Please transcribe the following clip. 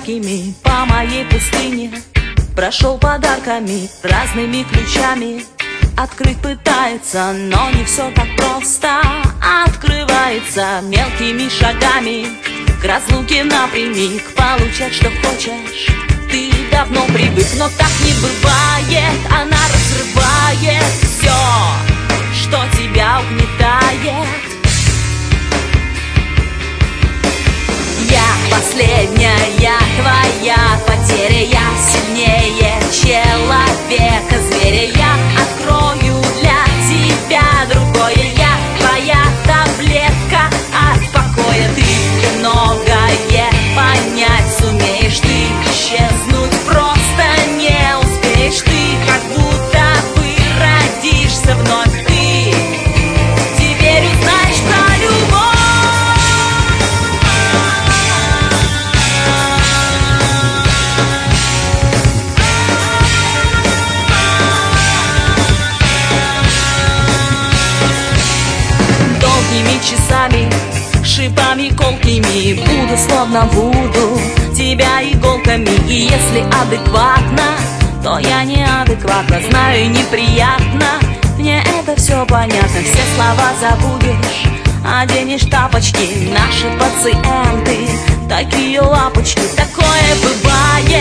яркими по моей пустыне, прошел подарками, разными ключами. Открыть пытается, но не все так просто. Открывается мелкими шагами, к разлуке напрямик, получать, что хочешь. Ты давно привык, но так не бывает. Она разрывает все, что тебя угнетает. Я последняя твоя потеря, я сильнее человека-зверя. Я открою для тебя другое я, твоя таблетка от покоя. Ты многое понять сумеешь, ты исчезнуть просто не успеешь. Ты как будто бы родишься вновь, ты теперь узнаешь про любовь. Долгими часами, шипами колкими, буду словно Вуду тебя иголками. И если адекватно, то я неадекватна, знаю, неприятно. Мне это все понятно, все слова забудешь, оденешь тапочки. Наши пациенты такие лапочки, такое бывает.